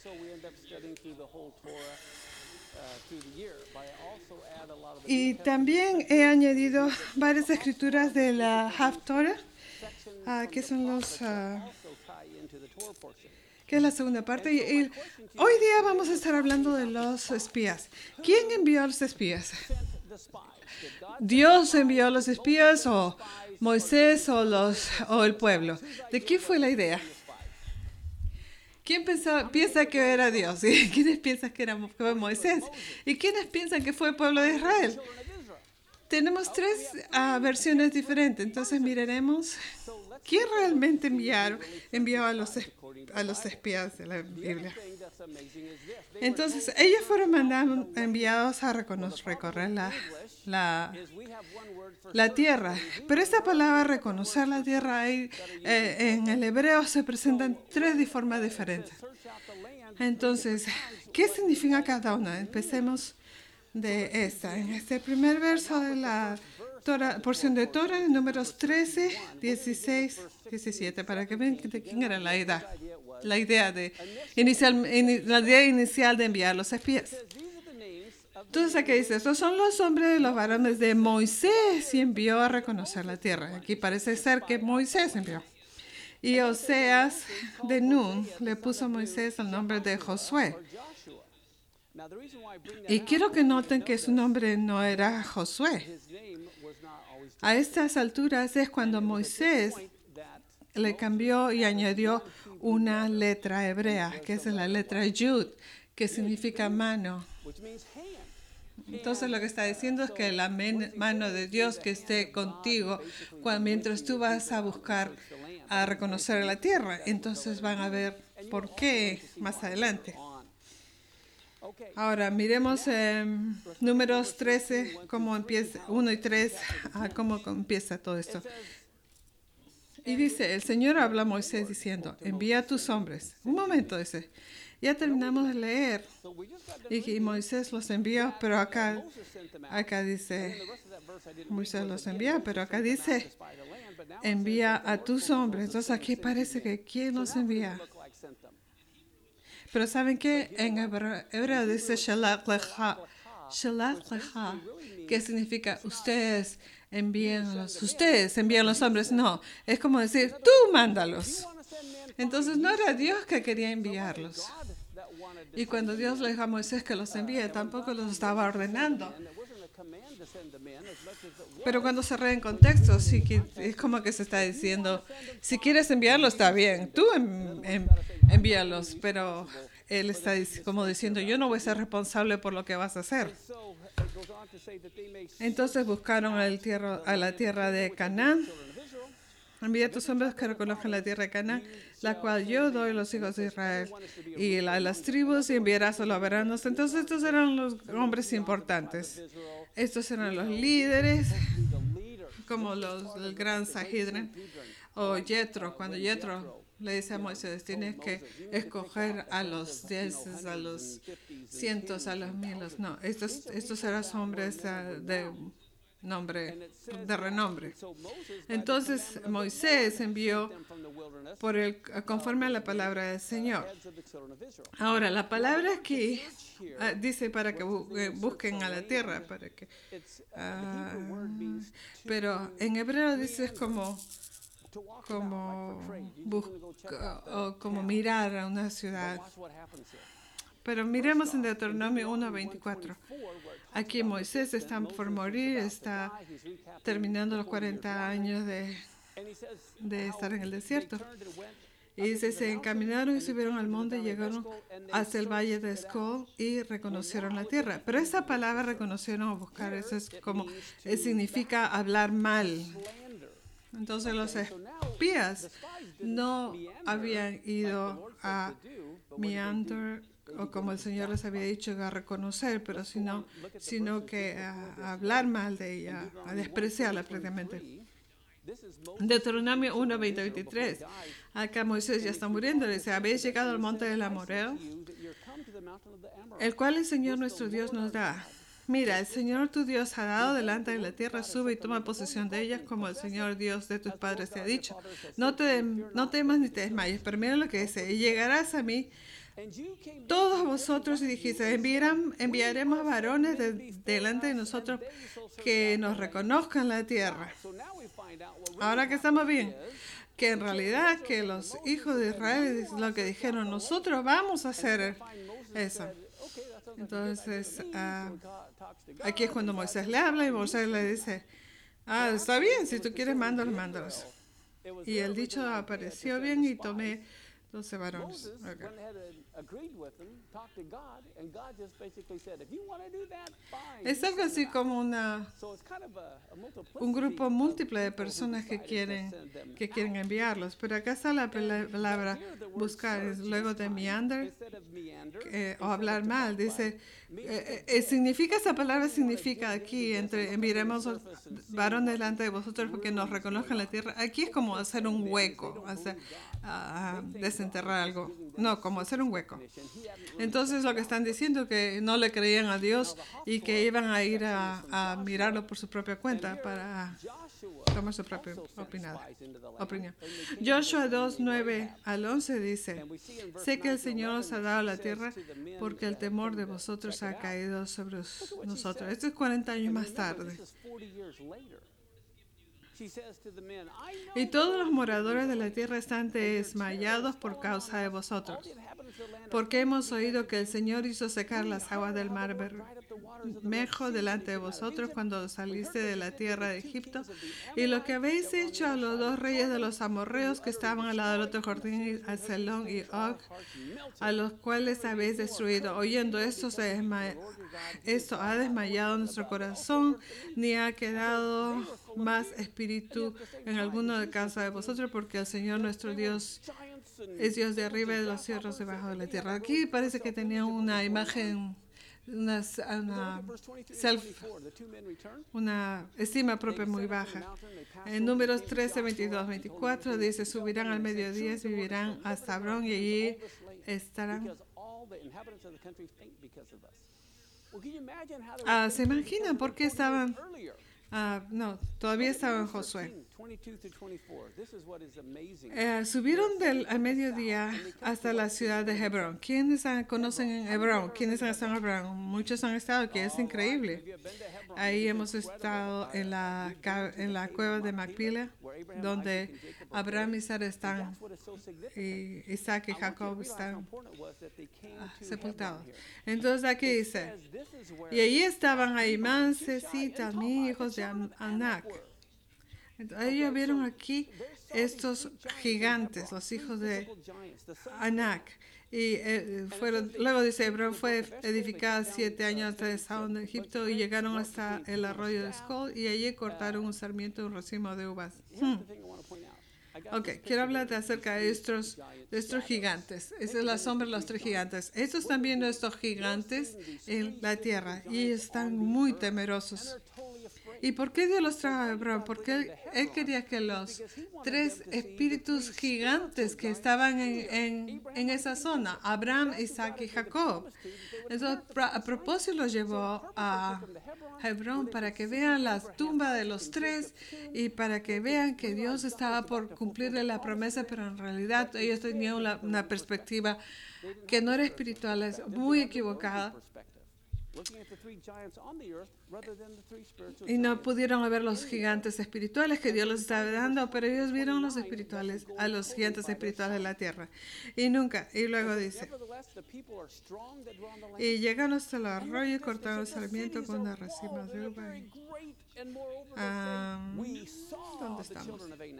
Y también he añadido varias escrituras de la Haftorah, que son que es la segunda parte. Y hoy día vamos a estar hablando de los espías. ¿Quién envió a los espías? ¿Dios envió a los espías o Moisés o el pueblo? ¿De quién fue la idea? ¿Quién piensa que era Dios? ¿Y quiénes piensan que fue Moisés? ¿Y quiénes piensan que fue el pueblo de Israel? Tenemos tres versiones diferentes. Entonces miraremos quién realmente envió a los espías de la Biblia. Entonces ellos fueron enviados a recorrer la tierra. Pero esta palabra reconocer la tierra en el hebreo se presentan tres formas diferentes. Entonces, ¿qué significa cada una? Empecemos de esta. En este primer verso de la porción de Torah, en números 13, 16, 17, para que vean de quién era la idea inicial de enviar los espías. Entonces aquí dice, estos son los nombres de los varones de Moisés y envió a reconocer la tierra. Aquí parece ser que Moisés envió. Y Oseas de Nun le puso a Moisés el nombre de Josué. Y quiero que noten que su nombre no era Josué. A estas alturas es cuando Moisés le cambió y añadió una letra hebrea, que es la letra Yud, que significa mano. Entonces lo que está diciendo es que la mano de Dios que esté contigo mientras tú vas a buscar a reconocer la tierra. Entonces van a ver por qué más adelante. Ahora miremos números 13, cómo empieza, 1 y 3, cómo empieza todo esto. Y dice, el Señor habla a Moisés diciendo, envía a tus hombres. Un momento, dice. Ya terminamos de leer. Y Moisés los envió, pero acá dice, Moisés los envía, pero acá dice, envía a tus hombres. Entonces aquí parece que ¿quién los envía? Pero ¿saben qué? En hebreo dice Shalach lecha, que significa ustedes envían los hombres. No, es como decir, tú mándalos. Entonces no era Dios que quería enviarlos. Y cuando Dios le dijo a Moisés que los envíe, tampoco los estaba ordenando. Pero cuando se lee en contexto, sí que es como que se está diciendo, si quieres enviarlos, está bien, tú envíalos, pero él está como diciendo, yo no voy a ser responsable por lo que vas a hacer. Entonces buscaron a la tierra de Canaán. Envía a tus hombres que reconozcan la tierra de Canaán, la cual yo doy a los hijos de Israel, y a las tribus y enviarás a los veranos. Entonces estos eran los hombres importantes. Estos eran los líderes, como el gran Sahidrin o Yetro. Cuando Yetro le dice a Moisés, tienes que escoger a los 10, a los cientos, a los miles. No, estos eran hombres de renombre. Entonces Moisés envió conforme a la palabra del Señor. Ahora, la palabra aquí dice para que busquen a la tierra, pero en hebreo dice como mirar a una ciudad. Pero miremos en Deuteronomio 1:24. Aquí Moisés está por morir, está terminando los 40 años de estar en el desierto. Y dice, se encaminaron y subieron al monte y llegaron hacia el valle de Escol y reconocieron la tierra. Pero esa palabra reconocieron o buscar, eso es como, significa hablar mal. Entonces los espías no habían ido a Meander, o como el Señor les había dicho, a reconocer, pero sino que a hablar mal de ella, a despreciarla prácticamente. Deuteronomio 1:20-23. Acá Moisés ya está muriendo. Dice, habéis llegado al monte del Amorreo, el cual el Señor nuestro Dios nos da. Mira, el Señor tu Dios ha dado delante de la tierra, sube y toma posesión de ellas, como el Señor Dios de tus padres te ha dicho. No temas ni te desmayes, pero mira lo que dice, y llegarás a mí todos vosotros y dijiste, enviaremos varones delante de nosotros que nos reconozcan la tierra. Ahora que estamos bien, que en realidad que los hijos de Israel lo que dijeron, nosotros vamos a hacer eso. Entonces, aquí es cuando Moisés le habla y Moisés le dice, está bien, si tú quieres, mándalos. Y el dicho apareció bien y tomé 12 varones. Okay. Es algo así como un grupo múltiple de personas que quieren enviarlos. Pero acá está la palabra buscar, es luego de meander o hablar mal. Dice, esa palabra significa aquí, enviaremos varón delante de vosotros porque nos reconozcan la tierra. Aquí es como hacer un hueco, desenterrar algo. No, como hacer un hueco. Entonces lo que están diciendo es que no le creían a Dios y que iban a ir a mirarlo por su propia cuenta para tomar su propia opinión. Joshua 2, 9 al 11 dice, sé que el Señor os ha dado la tierra porque el temor de vosotros ha caído sobre nosotros. Esto es 40 años más tarde. Y todos los moradores de la tierra están desmayados por causa de vosotros, porque hemos oído que el Señor hizo secar las aguas del mar Bermejo delante de vosotros cuando saliste de la tierra de Egipto, y lo que habéis hecho a los 2 reyes de los amorreos que estaban al lado del otro Jordán, a Selón y Og, a los cuales habéis destruido. Oyendo esto, esto ha desmayado nuestro corazón, ni ha quedado más espíritu en alguno de casa de vosotros, porque el Señor nuestro Dios es Dios de arriba y de los cielos debajo de la tierra. Aquí parece que tenía una imagen, una estima propia muy baja. En Números 13, 22, 24 dice, subirán al mediodía, vivirán hasta Abrón y allí estarán. ¿Se imaginan por qué estaban? No, todavía estaba en Josué. Subieron al mediodía hasta la ciudad de Hebrón. ¿Quiénes conocen Hebrón? ¿Quiénes han estado en Hebrón? Muchos han estado aquí, es increíble. Ahí hemos estado en la cueva de Macpela, donde Abraham y Sara están, y Isaac y Jacob están sepultados. Entonces aquí dice, y allí estaban Aimán, Sesi, Tamí, hijos de Anak. Entonces, ellos vieron aquí estos gigantes, los hijos de Anak. Y luego dice, Hebrón fue edificada 7 años antes de estaban de Egipto y llegaron hasta el arroyo de Escol y allí cortaron un sarmiento de un racimo de uvas. Ok, quiero hablarte acerca de estos gigantes. Esa es la sombra de los 3 gigantes. Estos están viendo estos gigantes en la tierra y están muy temerosos. ¿Y por qué Dios los trajo a Hebrón? Porque Él quería que los 3 espíritus gigantes que estaban en esa zona, Abraham, Isaac y Jacob, entonces a propósito los llevó a Hebrón para que vean la tumba de los 3 y para que vean que Dios estaba por cumplirle la promesa, pero en realidad ellos tenían una perspectiva que no era espiritual, es muy equivocada. Y no pudieron ver los gigantes espirituales que Dios les estaba dando, pero ellos vieron los espirituales, a los gigantes espirituales de la tierra. Y luego dice, y llegaron hasta el arroyo y cortaron el sarmiento con las racimas de uva. ¿Dónde estamos?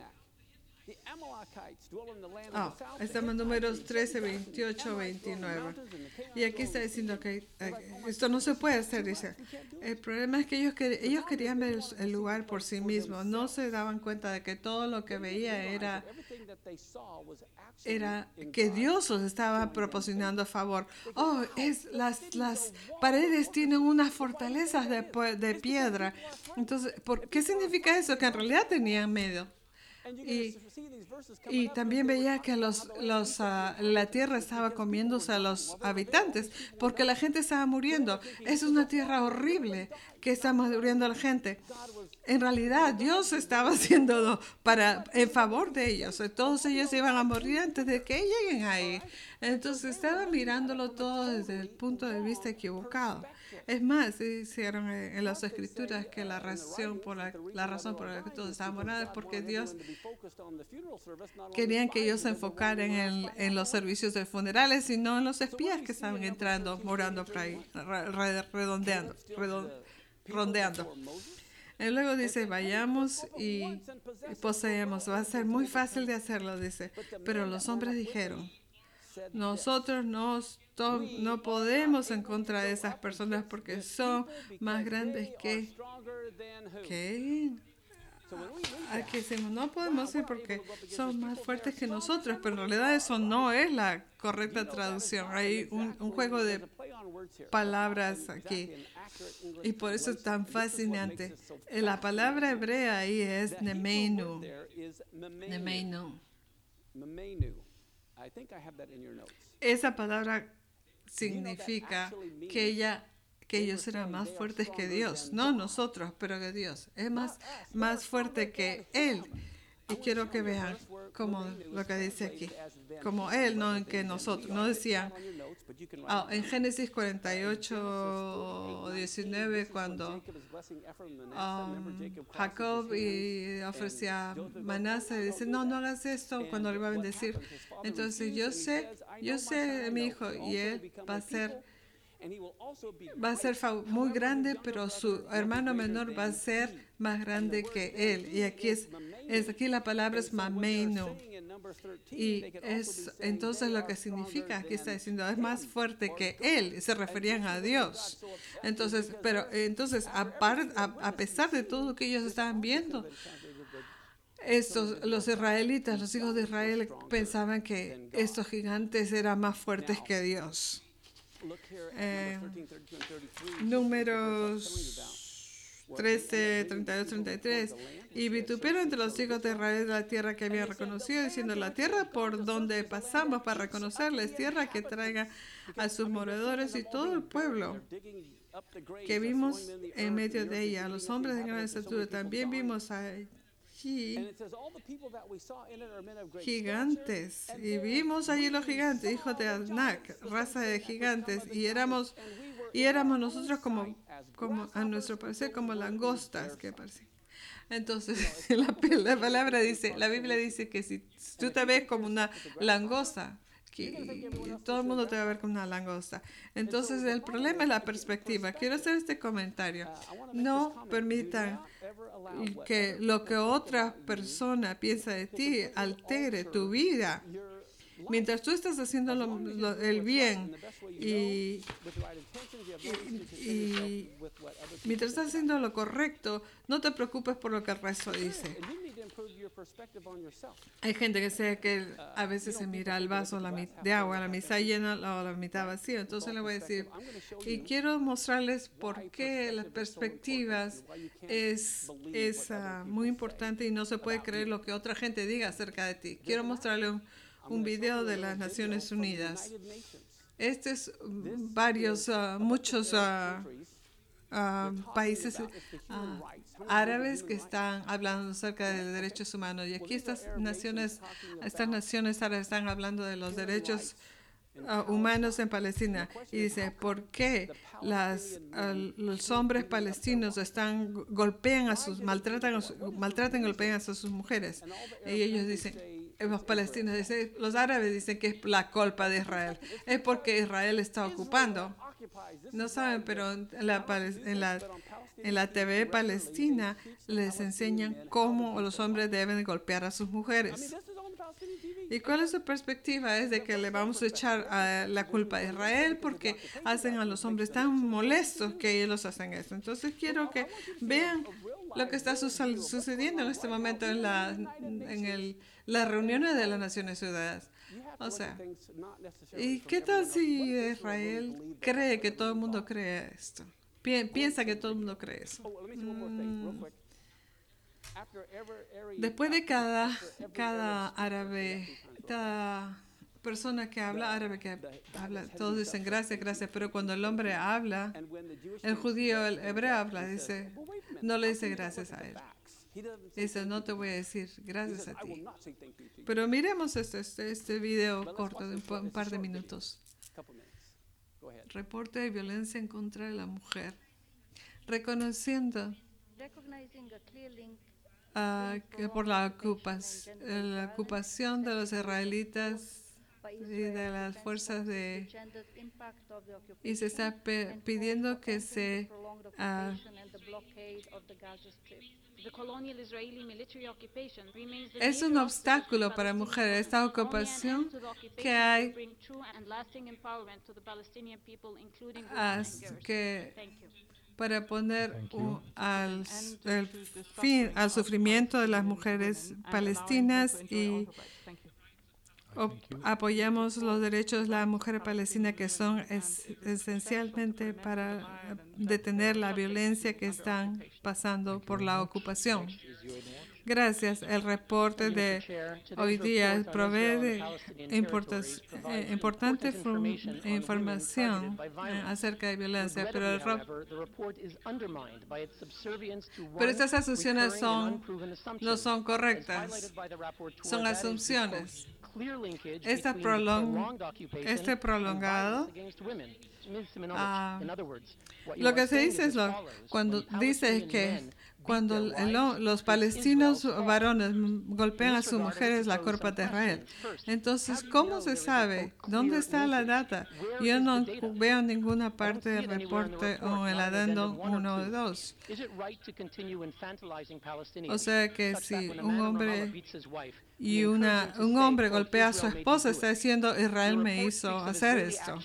Estamos en Números 13, 28, 29. Y aquí está diciendo que esto no se puede hacer, dice. El problema es que ellos querían ver el lugar por sí mismos. No se daban cuenta de que todo lo que veía era que Dios los estaba proporcionando a favor. Las paredes tienen unas fortalezas de piedra. Entonces, ¿qué significa eso? Que en realidad tenían miedo. Y también veía que la tierra estaba comiéndose a los habitantes porque la gente estaba muriendo. Es una tierra horrible. que estamos muriendo a la gente. En realidad, Dios estaba haciéndolo en favor de ellos. Todos ellos iban a morir antes de que lleguen ahí. Entonces, estaba mirándolo todo desde el punto de vista equivocado. Es más, hicieron en las escrituras que la razón por la que todos estaban muriendo es porque Dios querían que ellos se enfocaran en los servicios de funerales y no en los espías que estaban entrando, morando por ahí, rondeando. Y luego dice, vayamos y poseemos. Va a ser muy fácil de hacerlo, dice. Pero los hombres dijeron, nosotros no podemos en contra de esas personas porque son más grandes que... ¿Qué? Aquí decimos, no podemos ir porque son más fuertes que nosotros, pero en realidad eso no es la correcta traducción. Hay un juego de palabras aquí y por eso es tan fascinante. La palabra hebrea ahí es nemeinu. Nemeinu. Esa palabra significa que ellos eran más fuertes que Dios, no nosotros, pero que Dios es más fuerte que Él. Y quiero que vean como lo que dice aquí, como Él, no en que nosotros. No decían, en Génesis 48, 19, cuando Jacob ofrecía Manase, dice, no hagas esto cuando le va a bendecir. Entonces yo sé, mi hijo, y él va a ser muy grande, pero su hermano menor va a ser más grande que él. Y aquí aquí la palabra es mameinu. Y es entonces lo que significa, aquí está diciendo, es más fuerte que él. Se referían a Dios. Entonces, a pesar de todo lo que ellos estaban viendo, los israelitas, los hijos de Israel, pensaban que estos gigantes eran más fuertes que Dios. Números 13, 32, 33. Y vituperaron entre los hijos de Israel de la tierra que habían reconocido, diciendo, la tierra por donde pasamos para reconocerla es tierra que traiga a sus moradores y todo el pueblo que vimos en medio de ella. Los hombres de gran estatura también vimos allí gigantes, y vimos allí los gigantes, hijos de Anak, raza de gigantes, y éramos nosotros como a nuestro parecer como langostas que parecen. Entonces la palabra dice, la Biblia dice que si tú te ves como una langosta, que todo el mundo te va a ver como una langosta. Entonces el problema es la perspectiva. Quiero hacer este comentario. No permitan que lo que otra persona piensa de ti altere tu vida. Mientras tú estás haciendo el bien y mientras estás haciendo lo correcto, no te preocupes por lo que el resto dice. Hay gente que a veces se mira el vaso de agua, la mitad llena o la mitad vacía. Entonces le voy a decir, y quiero mostrarles por qué las perspectivas es muy importante y no se puede creer lo que otra gente diga acerca de ti. Quiero mostrarle un video de las Naciones Unidas. Este es muchos países árabes que están hablando acerca de derechos humanos. Y aquí estas naciones árabes están hablando de los derechos humanos en Palestina. Y dice, ¿por qué los hombres palestinos maltratan y golpean a sus mujeres? Y ellos dicen, los palestinos dicen, los árabes dicen que es la culpa de Israel. Es porque Israel está ocupando. No saben, pero en la TV palestina les enseñan cómo los hombres deben golpear a sus mujeres. ¿Y cuál es su perspectiva? Es de que le vamos a echar la culpa a Israel porque hacen a los hombres tan molestos que ellos hacen eso. Entonces quiero que vean lo que está sucediendo en este momento en las reuniones de las Naciones Unidas. O sea, ¿y qué tal si Israel cree que todo el mundo cree esto? Piensa que todo el mundo cree eso. Después de cada árabe, cada persona que habla árabe, que habla, todos dicen gracias, gracias, pero cuando el hombre habla, el judío, el hebreo habla, dice, no le dice gracias a él. Dice, no te voy a decir gracias a ti. Pero miremos este video corto de un par de minutos. Reporte de violencia en contra de la mujer. Reconociendo que por la ocupación de los israelitas y de las fuerzas y se está pidiendo que se es un obstáculo para mujeres esta ocupación que hay para poner fin al sufrimiento de las mujeres palestinas y apoyamos los derechos de la mujer palestina que son esencialmente para detener la violencia que están pasando por la ocupación. Gracias. El reporte de hoy día provee de importante información acerca de violencia, pero estas asunciones no son correctas, son asunciones. Este prolongado, lo que se dice es cuando dice que cuando los palestinos varones golpean a sus mujeres, la culpa de Israel. Entonces, ¿cómo se sabe? ¿Dónde está la data? Yo no veo ninguna parte del reporte o el adendum 1 o 2. O sea que si un hombre golpea a su esposa, está diciendo Israel me hizo hacer esto.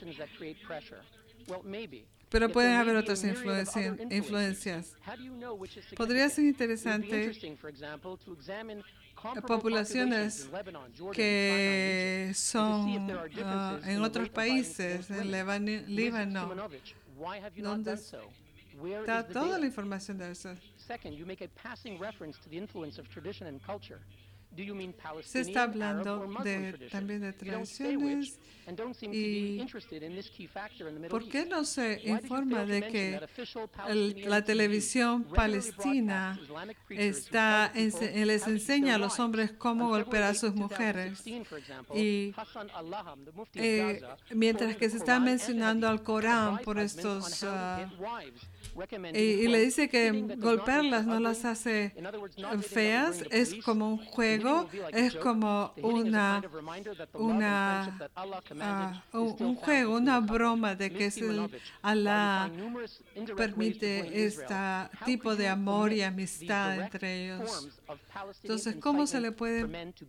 Pero pueden haber otras influencias. Podría ser interesante poblaciones que son en otros países, en Líbano, donde está toda la información de eso. Se está hablando también de tradiciones y ¿por qué no se informa de que la televisión palestina les enseña a los hombres cómo golpear a sus mujeres? Y mientras que se está mencionando al Corán por estos y le dice que golpearlas no las hace feas, es como un juego, es como un juego, una broma de que Alá permite este tipo de amor y amistad entre ellos. Entonces, ¿cómo se le puede?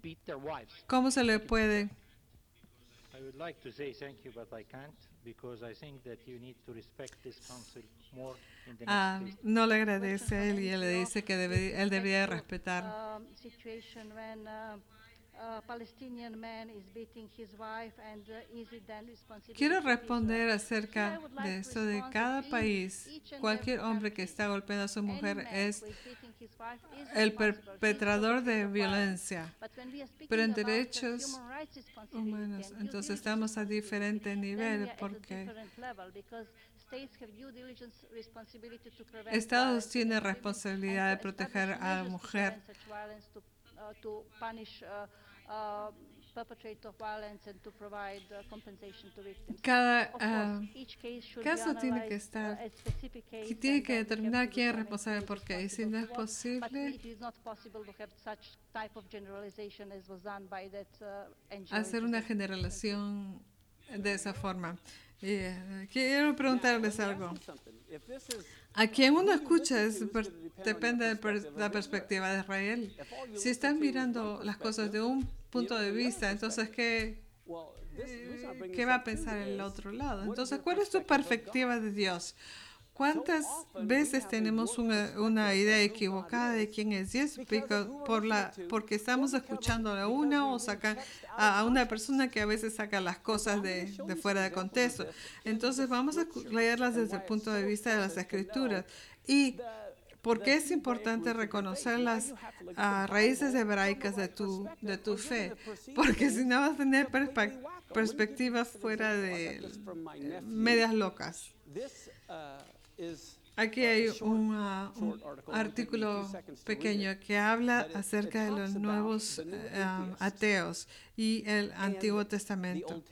I would like to say thank you, but I can't because I think that you need to respect this council more in the next case. No le agradece a él y él le dice que él debería respetar. Quiero responder acerca de esto de cada país. Cualquier hombre que está golpeando a su mujer es el perpetrador de violencia. Pero en derechos humanos, entonces estamos a diferente nivel porque Estados tienen responsabilidad de proteger a la mujer. Cada caso tiene que determinar quién es responsable por qué. Y si no es posible hacer una generalización de esa forma. Quiero preguntarles algo. A quien uno escucha depende de la perspectiva de Israel. Si están mirando las cosas de un punto de vista, entonces ¿qué va a pensar el otro lado? Entonces, ¿cuál es tu perspectiva de Dios? ¿Cuántas veces tenemos una idea equivocada de quién es Dios? Porque estamos escuchando a una o a una persona que a veces saca las cosas de fuera de contexto. Entonces vamos a leerlas desde el punto de vista de las Escrituras. Y ¿Por qué es importante reconocer las raíces hebraicas de tu fe? Porque si no vas a tener perspectivas fuera de medias locas. Aquí hay un artículo pequeño que habla acerca de los nuevos ateos y el Antiguo Testamento.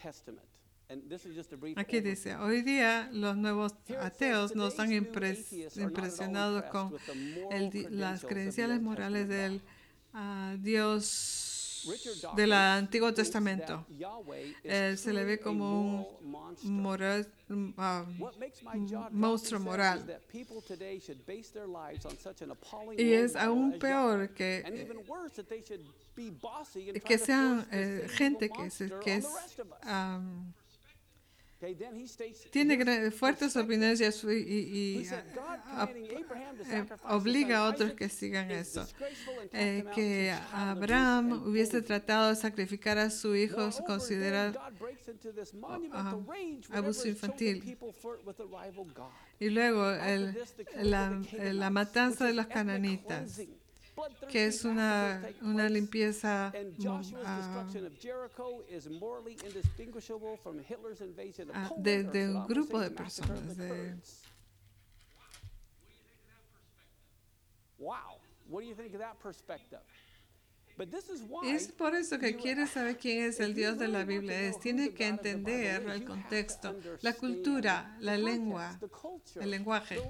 Aquí dice, hoy día los nuevos ateos no están impresionados con las credenciales morales del Dios del Antiguo Testamento. Se le ve como un monstruo moral. Y es aún peor que sean gente que tiene fuertes opiniones y obliga a otros que sigan eso. Que Abraham hubiese tratado de sacrificar a su hijo se considera abuso infantil. Y luego la matanza de los cananitas, que es una limpieza de un grupo de personas. Es por eso que quieres saber quién es el Dios de la Biblia. Tienes que entender el contexto, la cultura, la lengua, el lenguaje.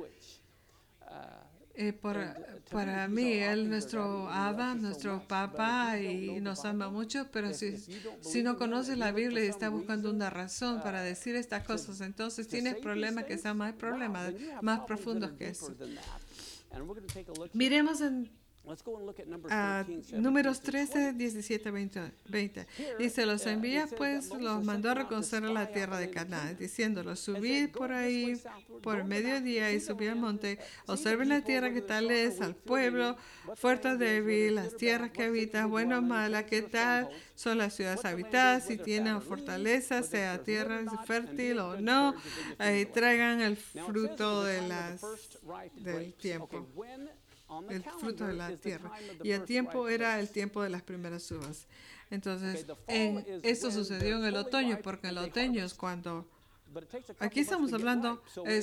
Para mí, Él es nuestro Abba, nuestro Papá, y nos ama mucho, pero si no conoces la Biblia y estás buscando una razón para decir estas cosas, entonces tienes problemas que sean más profundos que eso. Miremos en Números 13, 17, 20. Dice, los envía, pues los mandó a reconocer a la tierra de Canaán, diciéndolos, subid por ahí por mediodía y subid al monte, observen la tierra que tal es, al pueblo, fuerte o débil, las tierras que habitan, buena o mala, qué tal son las ciudades habitadas, si tienen fortaleza, sea tierra fértil o no, traigan el fruto del tiempo. El fruto de la tierra. Y el tiempo era el tiempo de las primeras uvas. Entonces, esto sucedió en el otoño, porque en el otoño es cuando... Aquí estamos hablando...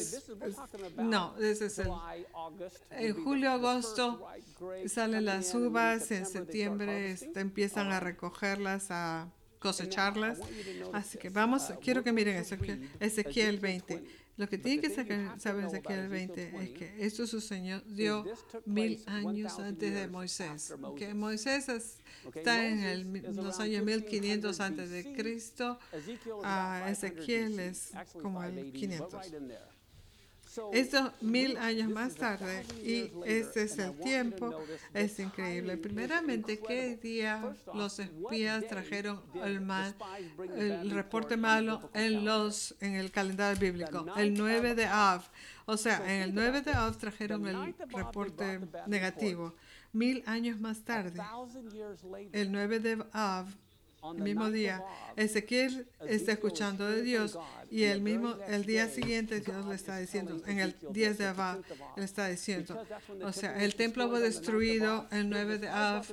en julio, agosto salen las uvas, en septiembre empiezan a recogerlas, a cosecharlas. Así que quiero que miren eso, Ezequiel 20. Lo que tiene que saber en Ezequiel 20 es que esto sucedió 1000 años antes de Moisés. Que Moisés está en los años 1500 antes de Cristo. Ezequiel es como el 500. Esto 1000 años más tarde, y este es el tiempo, es increíble. Primeramente, ¿qué día los espías trajeron el reporte malo en el calendario bíblico? El 9 de Av. O sea, en el 9 de Av trajeron el reporte negativo. 1000 años más tarde, el 9 de Av, el mismo día, Ezequiel está escuchando de Dios, y el día siguiente Dios le está diciendo, en el 10 de Av, le está diciendo, o sea, el templo fue destruido el 9 de Av,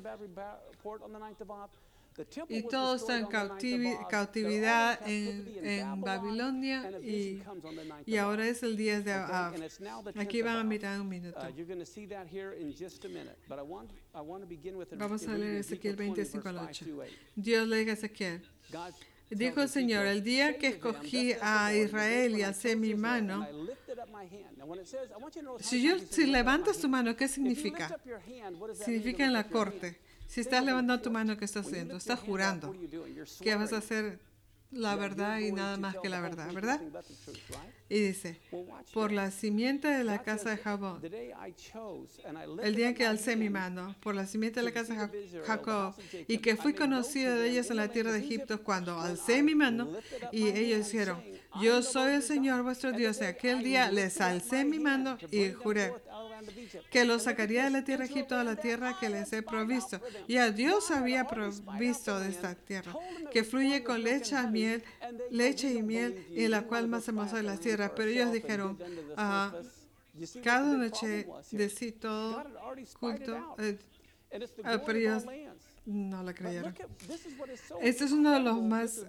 y todo está en cautividad en Babilonia, y ahora es el 10 de Av. Aquí van a mirar un minuto. Vamos a leer Ezequiel 25 al 8. Dios le dice a Ezequiel, dijo el Señor, el día que escogí a Israel y alcé mi mano. Si levantas tu mano, ¿qué significa? Significa en la corte. Si estás levantando tu mano, ¿qué estás haciendo? Estás jurando que vas a hacer la verdad y nada más que la verdad, ¿verdad? Y dice, por la simiente de la casa de Jacob, el día en que alcé mi mano, por la simiente de la casa de Jacob, y que fui conocido de ellos en la tierra de Egipto, cuando alcé mi mano, y ellos dijeron, yo soy el Señor vuestro Dios. En aquel día les alcé mi mano y juré que los sacaría de la tierra de Egipto a la tierra que les he provisto. Ya Dios había provisto de esta tierra, que fluye con leche y miel, y la cual más hermosa de la tierra. Pero ellos dijeron, Cada noche de sí todo culto, pero ellos no la creyeron. Este es uno de los más,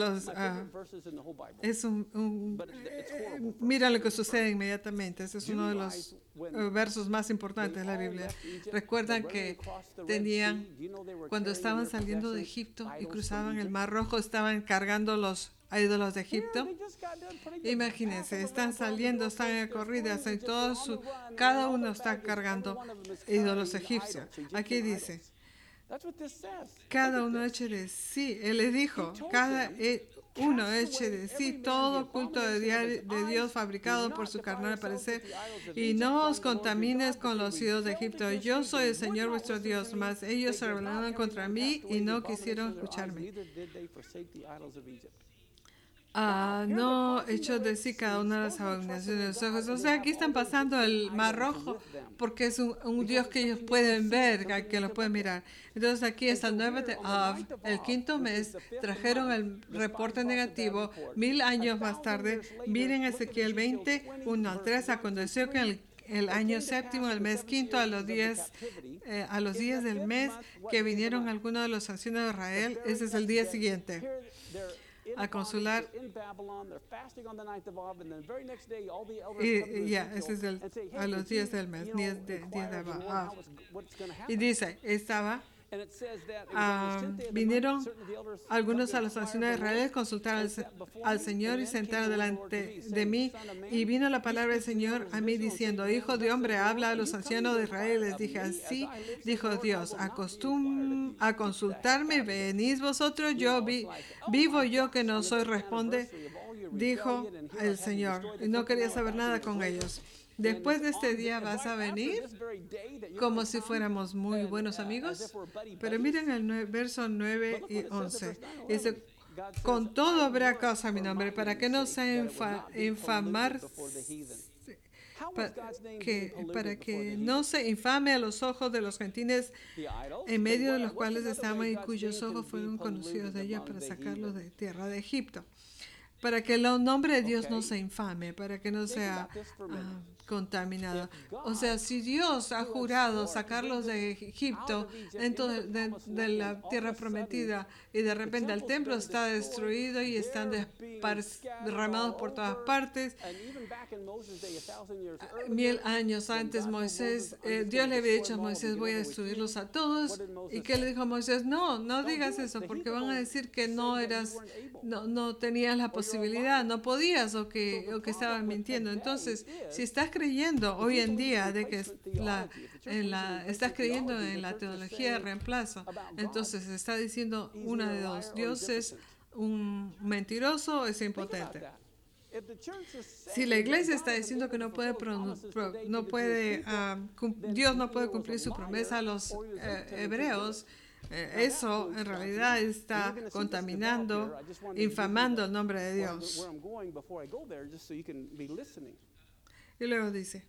mira lo que sucede inmediatamente. Este es uno de los versos más importantes de la Biblia. Recuerdan que cuando estaban saliendo de Egipto y cruzaban el Mar Rojo, estaban cargando los ídolos de Egipto. Imagínense, están saliendo, están en corridas, y cada uno está cargando ídolos egipcios. Aquí dice, cada uno eche de sí. Él les dijo, cada uno eche de sí todo culto de Dios fabricado por su carnal parecer, y no os contamines con los ídolos de Egipto. Yo soy el Señor vuestro Dios, mas ellos se rebelaron contra mí y no quisieron escucharme. No echó de sí cada una de las abominaciones de los ojos. O sea, aquí están pasando el Mar Rojo porque es un Dios que ellos pueden ver, que los pueden mirar. Entonces aquí está el 9 de Av, el quinto mes, trajeron el reporte negativo. 1000 años más tarde, miren Ezequiel 20, 1 al 3, aconteció que el año séptimo, el mes quinto, a los días del mes que vinieron algunos de los ancianos de Israel, ese es el día siguiente, a consular, ese es a los días del mes, 10 de Av. Y dice, vinieron algunos a los ancianos de Israel, consultaron al Señor y sentaron delante de mí, y vino la palabra del Señor a mí diciendo, hijo de hombre, habla a los ancianos de Israel. Les dije, así dijo Dios, a consultarme, venís vosotros, vivo yo que no soy, responde, dijo el Señor, y no quería saber nada con ellos. Después de este día vas a venir como si fuéramos muy buenos amigos. Pero miren el verso 9 y 11. Dice, con todo habrá causa a mi nombre, para que no sea para que no se infame a los ojos de los gentiles en medio de los cuales estamos y cuyos ojos fueron conocidos de ella para sacarlos de tierra de Egipto. Para que el nombre de Dios no se infame, para que no sea contaminado. O sea, si Dios ha jurado sacarlos de Egipto, entonces de la tierra prometida, y de repente el templo está destruido y están derramados por todas partes. 1000 años antes Moisés, Dios le había dicho a Moisés, voy a destruirlos a todos. ¿Y qué le dijo a Moisés? No digas eso, porque van a decir que no tenías la posibilidad, no podías, o que estaban mintiendo. Entonces, si estás creyendo hoy en día de que estás creyendo en la teología de reemplazo, entonces está diciendo una de dos: Dios es un mentiroso o es impotente. Si la iglesia está diciendo que Dios no puede cumplir su promesa a los hebreos, eso en realidad está contaminando, infamando el nombre de Dios. Y luego dice,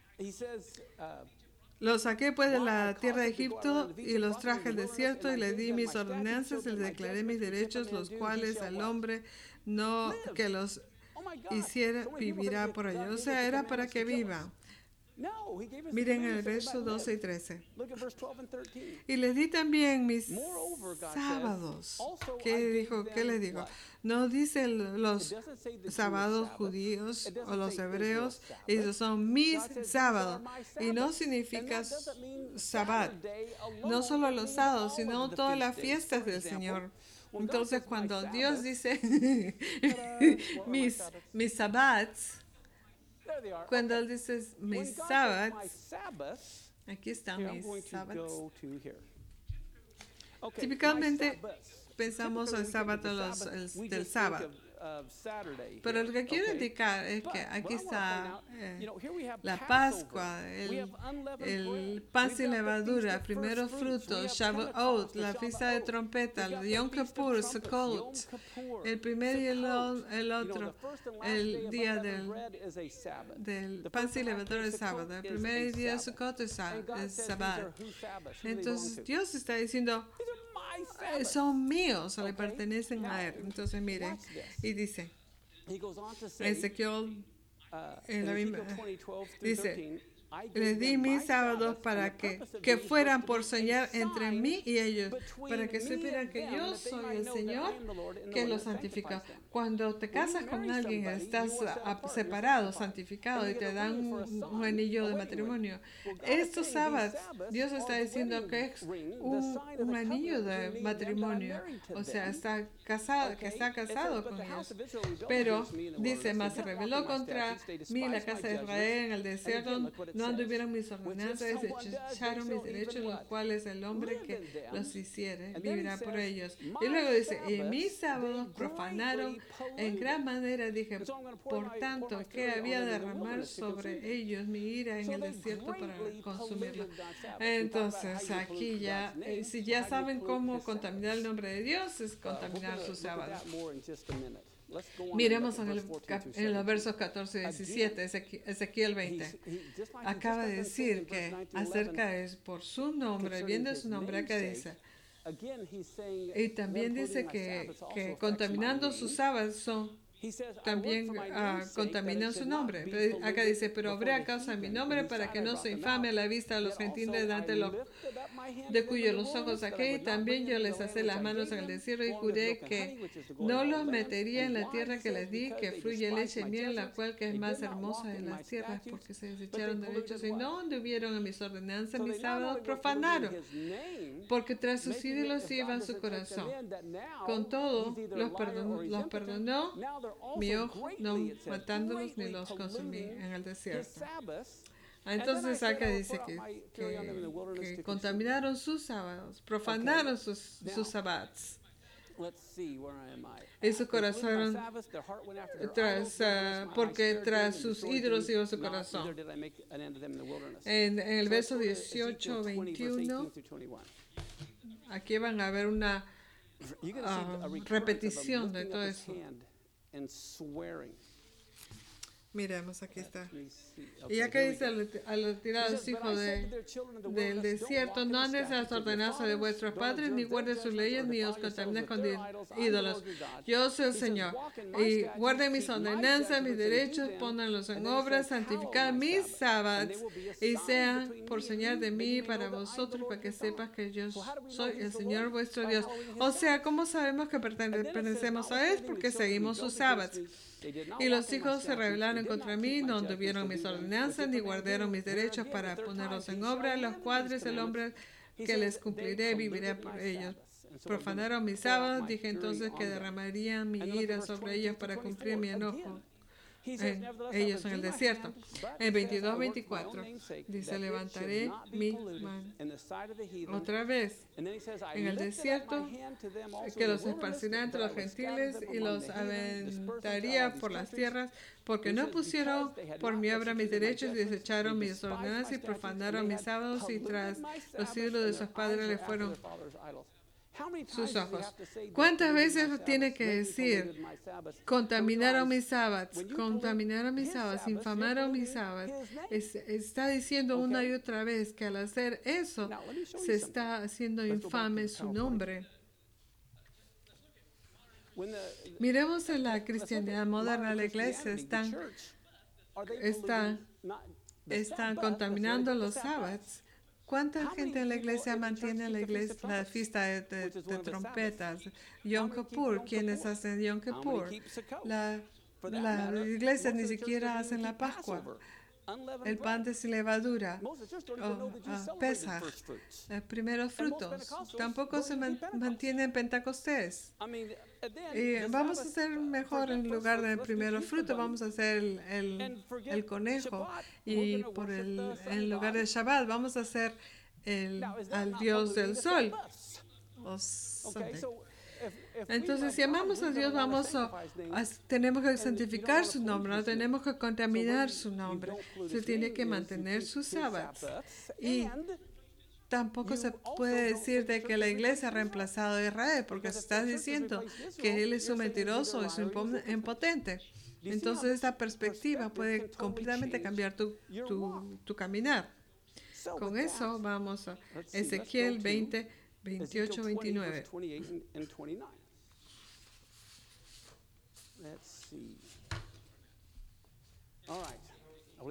los saqué pues de la tierra de Egipto y los traje al desierto y les di mis ordenanzas y les declaré mis derechos, los cuales al hombre que los hiciera vivirá por ellos. O sea, era para que viva. Miren el verso 12 y 13. Y les di también mis sábados. ¿Qué les dijo? No dice los sábados judíos o los hebreos, esos son mis sábados. Y no significa sabbat. No solo los sábados, sino todas las fiestas del Señor. Entonces, cuando Dios dice mis sabbats, cuando él dice mis sabbats, aquí están mis sabbats. Típicamente pensamos en sábado del sábado. Pero lo que quiero indicar es que aquí está la Pascua, el pan sin levadura, primeros frutos, Shavuot, la fiesta de trompeta, el Yom Kippur, Sukkot, el primer y el otro, el día del pan sin levadura es sábado, el primer día de Sukkot es sábado. Entonces Dios está diciendo, son míos o le pertenecen a él. Entonces miren, y dice Ezequiel en la misma, dice, les di mis sábados para que fueran por señal entre mí y ellos, para que supieran que yo soy el Señor que los santifica. Cuando te casas con alguien, estás separado, santificado, y te dan un anillo de matrimonio. Estos sábados, Dios está diciendo que es un anillo de matrimonio, o sea, está casado con ellos. Pero dice, más se rebeló contra mí la casa de Israel en el desierto, no anduvieron mis ordenanzas, desecharon mis derechos, los cuales el hombre que los hiciere vivirá por ellos. Y luego dice, y mis sábados profanaron en gran manera. Dije, por tanto, que había de derramar sobre ellos mi ira en el desierto para consumirlo. Entonces, aquí ya, si ya saben cómo contaminar el nombre de Dios, es contaminar sus sábados. Miremos en los versos 14 y 17, Ezequiel 20. Acaba de decir que acerca de por su nombre, bien de su nombre, acá dice. Y también dice que contaminando sus sábados son también contaminan su nombre. Pero acá dice, pero obré a causa de mi nombre para que no se infame a la vista de los gentiles delante de cuyos los ojos saqué. Y también yo les hacé las manos en el desierto y juré que no los metería en la tierra que les di, que fluye leche y miel, la cual que es más hermosa de las tierras, porque se desecharon derechos y no anduvieron en mis ordenanzas, mis sábados profanaron, porque tras sus ídolos iban su corazón. Con todo, los perdonó mi ojo, no matándolos ni los consumí en el desierto. Entonces acá dice que contaminaron sus sábados, profanaron sus sábados. Y su corazón, porque tras sus ídolos iba su corazón. En el verso 18, 21, aquí van a ver una repetición de todo eso. Miremos, aquí está. Y acá dice a los tirados hijos del desierto, no andes a las ordenanzas de vuestros padres, ni guardes sus leyes, ni os contamines con ídolos. Yo soy el Señor. Y guarden mis ordenanzas, mis derechos, pónganlos en obra, santificad mis sábados, y sean por señal de mí para vosotros, para que sepas que yo soy el Señor vuestro Dios. O sea, ¿cómo sabemos que pertenecemos a Él? Porque seguimos sus sábados. Y los hijos se rebelaron contra mí, no tuvieron mis ordenanzas, ni guardaron mis derechos para ponerlos en obra, los cuales el hombre que les cumpliré vivirá por ellos. Profanaron mis sábados, dije entonces que derramaría mi ira sobre ellos para cumplir mi enojo. Ellos en el desierto. En 22-24 dice, levantaré mi mano otra vez en el desierto, que los esparcirá entre los gentiles y los aventaría por las tierras, porque no pusieron por mi obra mis derechos y desecharon mis ordenanzas y profanaron mis sábados, y tras los ídolos de sus padres le fueron sus ojos. ¿Cuántas veces tiene que decir, contaminaron mis sábados, infamaron mis sábados? Está diciendo una y otra vez que al hacer eso se está haciendo infame su nombre. Miremos en la cristiandad moderna, la iglesia están contaminando los sábados. ¿Cuánta gente en la iglesia mantiene la fiesta de trompetas? Yom Kippur, ¿quiénes hacen Yom Kippur? La iglesia ni siquiera hacen la Pascua, el pan de sin levadura, Pesaj, primeros frutos. Tampoco se mantienen Pentecostés. Vamos a hacer mejor, en lugar de primeros frutos, vamos a hacer el conejo, y en lugar de Shabbat vamos a hacer al Dios del sol. Entonces, si amamos a Dios, tenemos que santificar su nombre, no tenemos que contaminar su nombre. Se tiene que mantener sus sábados. Y tampoco se puede decir de que la iglesia ha reemplazado a Israel, porque se está diciendo que él es un mentiroso, es un impotente. Entonces esta perspectiva puede completamente cambiar tu caminar. Con eso vamos a Ezequiel 20, 28, 29.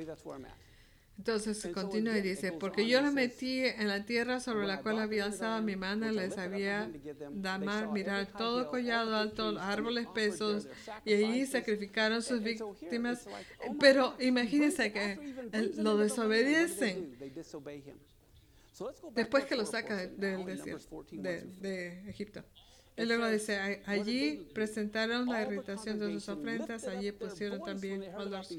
Entonces continúa y dice, porque yo los metí en la tierra sobre la cual había alzado mi mano, les había dado mirar todo collado alto, árboles pesos, y allí sacrificaron sus víctimas. Pero imagínense que lo desobedecen después que lo saca del desierto, de Egipto. Y luego dice, allí presentaron la irritación de sus ofrendas, allí pusieron también olores.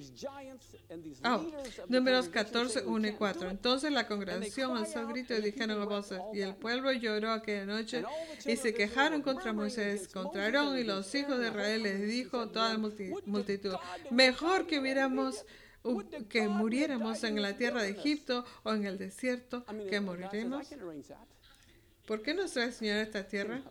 Números 14, 1 y 4. Entonces la congregación alzó grito y dijeron a voces, y el pueblo lloró aquella noche y se quejaron contra Moisés, contra Aarón, y los hijos de Israel les dijo toda la multitud, mejor que muriéramos en la tierra de Egipto o en el desierto, que moriremos. ¿Por qué nos trae el Señor a esta tierra?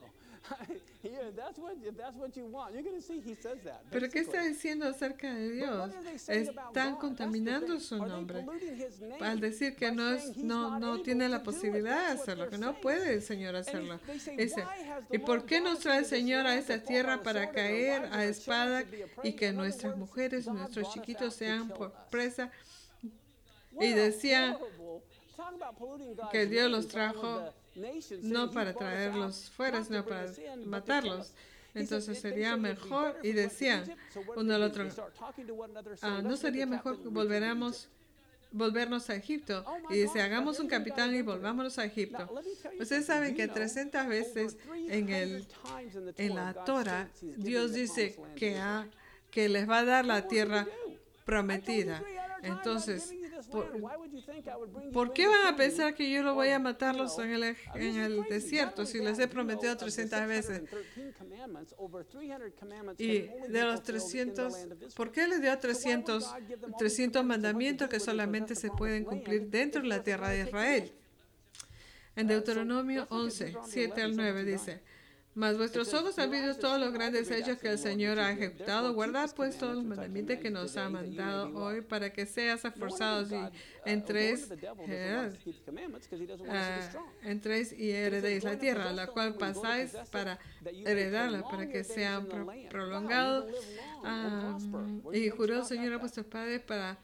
¿Pero qué está diciendo acerca de Dios? Están contaminando su nombre al decir que no tiene la posibilidad de hacerlo, que no puede el Señor hacerlo. Dice, ¿y por qué nos trae el Señor a esta tierra para caer a espada y que nuestras mujeres, nuestros chiquitos sean por presa? Y decía que Dios los trajo no para traerlos fuera, sino para matarlos. Entonces sería mejor, y decían uno al otro, ¿no sería mejor que volvernos a Egipto? Y dice, hagamos un capitán y volvámonos a Egipto. Ustedes saben que 300 veces en la Torah, Dios dice que les va a dar la tierra prometida. Entonces, ¿por qué van a pensar que yo lo voy a matarlos en el desierto si les he prometido 300 veces? Y de los 300, ¿por qué les dio 300 mandamientos que solamente se pueden cumplir dentro de la tierra de Israel? En Deuteronomio 11, 7 al 9 dice, mas vuestros ojos han visto todos los grandes hechos que el Señor ha ejecutado. Guardad pues todos los mandamientos que nos ha mandado hoy para que seas esforzados y entréis y heredéis la tierra, la cual pasáis para heredarla, para que sea prolongado. Y juró el Señor a vuestros padres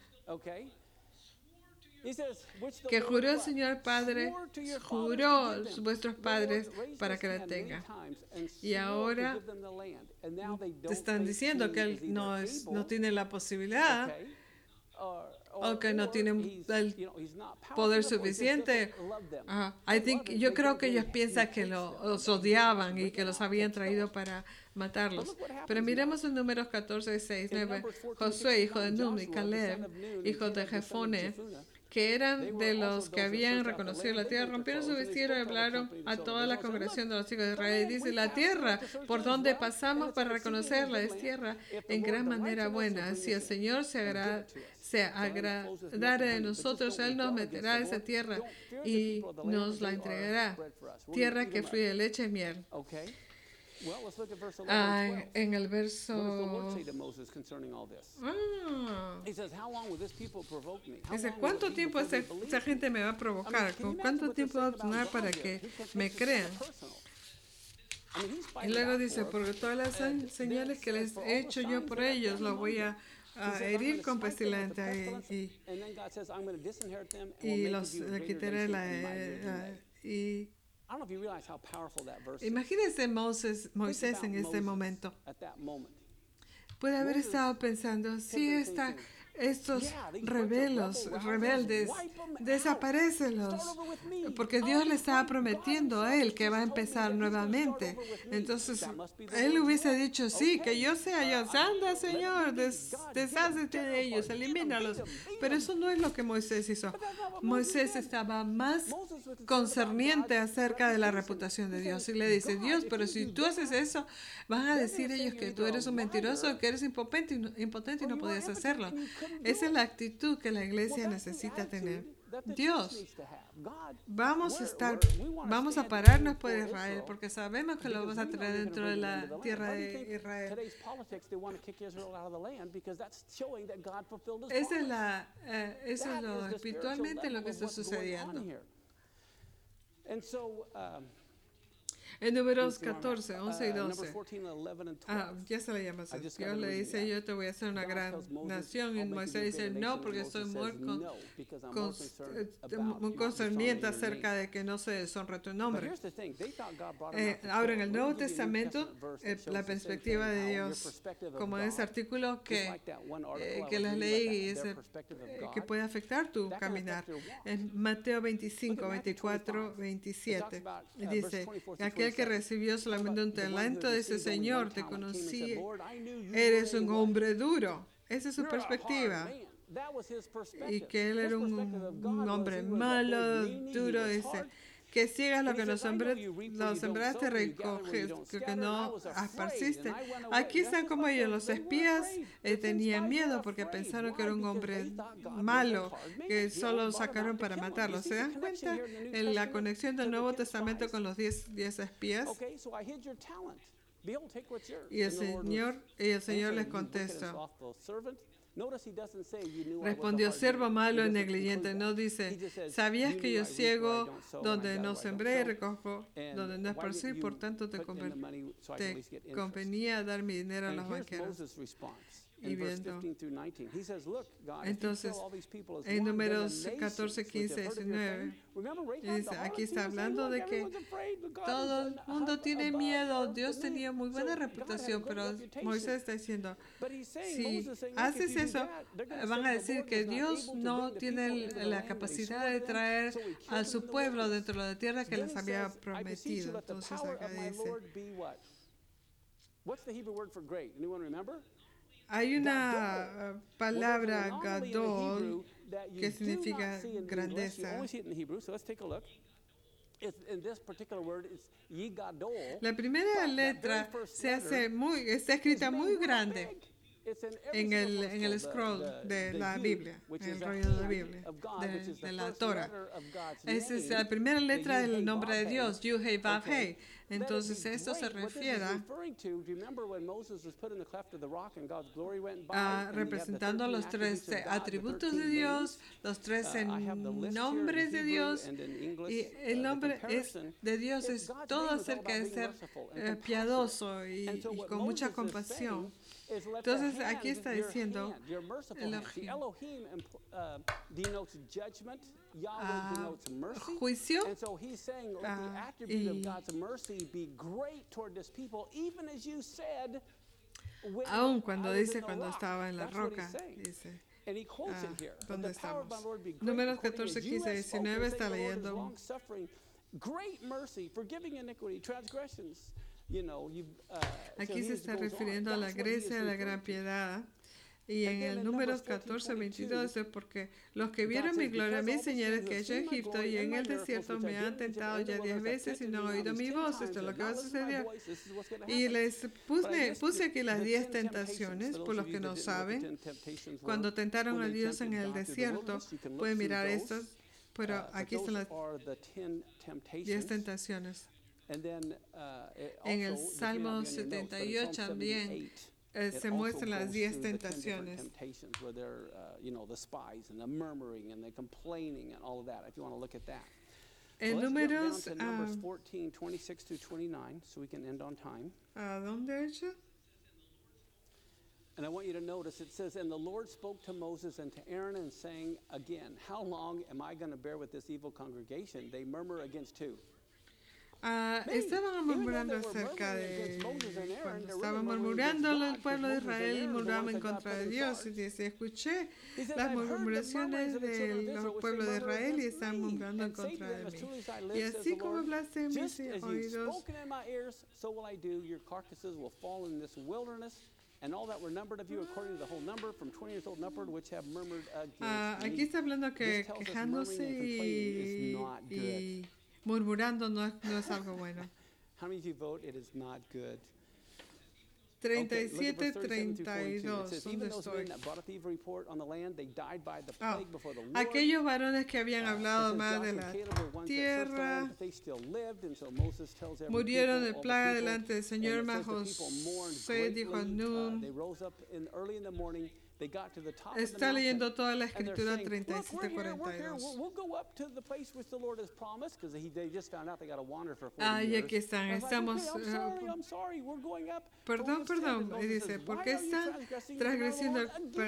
que juró el Señor Padre, juró a vuestros padres para que la tengan. Y ahora te están diciendo que Él no tiene la posibilidad, o que no tiene el poder suficiente. Yo creo que ellos piensan que los odiaban y que los habían traído para matarlos. Pero miremos en Números 14, 6, 9. Josué, hijo de Nun, y Caleb, hijo de Jefone, que eran de los que habían reconocido la tierra, rompieron su vestido y hablaron a toda la congregación de los hijos de Israel. Y dice, la tierra por donde pasamos para reconocerla es tierra en gran manera buena. Si el Señor se agradara de nosotros, Él nos meterá a esa tierra y nos la entregará. Tierra que fluye leche y miel. En el verso dice, ¿cuánto tiempo esa gente me va a provocar? ¿Cuánto tiempo va a tomar para que me crean? Y luego dice, porque todas las señales que les he hecho yo por ellos, los voy a herir con pestilencia y los quitaré imagínense Moisés en ese momento. Puede haber estado pensando, si estos rebeldes, desaparécelos, porque Dios le estaba prometiendo a él que va a empezar nuevamente. Entonces, él hubiese dicho, sí, que yo sea yo, anda Señor, deshácete de ellos, elimínalos. Pero eso no es lo que Moisés hizo. Moisés estaba más concerniente acerca de la reputación de Dios. Y le dice, Dios, pero si tú haces eso, van a decir ellos que tú eres un mentiroso, que eres impotente y no podías hacerlo. Esa es la actitud que la iglesia necesita tener. Dios, vamos a pararnos por Israel, porque sabemos que lo vamos a traer dentro de la tierra de Israel. Eso es lo espiritualmente lo que está sucediendo. En Números 14, 11 y 12. Ya se le llama así. Dios le dice, yo te voy a hacer una gran nación. Y Moisés dice, no, porque estoy muy concerniente acerca de que no se deshonre tu nombre. Ahora, en el Nuevo Testamento, la perspectiva de Dios, como en ese artículo que les leí, y ese, que puede afectar tu caminar. En Mateo 25, 24, 27, dice, aquel que recibió solamente un talento, dice, Señor, te conocí, eres un hombre duro. Esa es su perspectiva. Y que él era un hombre malo, duro, dice, que sigas lo que lo sembraste, recoges, que no esparciste. Aquí están como ellos, los espías tenían miedo porque pensaron que era un hombre malo, que solo sacaron para matarlo. ¿Se dan cuenta en la conexión del Nuevo Testamento con los 10 espías? Y el Señor les contestó. Respondió, siervo malo y negligente. No dice, ¿sabías que yo ciego donde no sembré y recojo donde no esparcí? Por tanto, te convenía dar mi dinero a los banqueros. Y viendo. Entonces, en Números 14, 15, 19, dice, aquí está hablando de que todo el mundo tiene miedo. Dios tenía muy buena reputación, pero Moisés está diciendo, si haces eso, van a decir que Dios no tiene la capacidad de traer a su pueblo dentro de la tierra que les había prometido. Entonces acá dice, hay una palabra gadol que significa grandeza. La primera letra está escrita muy grande en el scroll de la Biblia, en el rollo de la Biblia, de la Torah. Esa es la primera letra del nombre de Dios, Yud-Heh-Vav-Heh. Entonces, esto se refiere a representando los 3 atributos de Dios, los 3 nombres de Dios, y el nombre de Dios es todo acerca de ser piadoso y con mucha compasión. Entonces aquí está diciendo juicio aún cuando dice cuando estaba en la roca, dice. ¿Dónde estamos? Números 14, 15, 19 está leyendo. Aquí se está refiriendo a la gracia de la gran piedad. Y en el Números 14, 22 es porque los que vieron mi gloria me enseñaron que he hecho en Egipto y en el desierto me han tentado ya 10 veces y no han oído mi voz. Esto es lo que va a suceder. Y les puse aquí las 10 tentaciones, por los que no saben. Cuando tentaron a Dios en el desierto, pueden mirar estas, pero aquí están las 10 tentaciones. En el Salmo 78 también se muestran las 10 tentaciones. En Números, ¿a dónde es? And I want you to notice it says, and the Lord spoke to Moses and to Aaron and saying again, how long am I going to bear with this evil congregation? They murmur against who? Estaban murmurando acerca de cuando estaban murmurando el pueblo de Israel, murmuraban en contra de Dios. Y dice, escuché las murmuraciones del pueblo de Israel y están murmurando en contra de mí. Y así como hablaste en mis oídos, aquí está hablando que quejándose y murmurando no es algo bueno. 37, 32. ¿Dónde estoy? Aquellos varones que habían hablado mal de la tierra murieron de plaga delante del Señor. Mas José dijo a Nun, Está leyendo toda la escritura 37:42. Y aquí están, estamos... perdón, y dice, ¿por qué están transgrediendo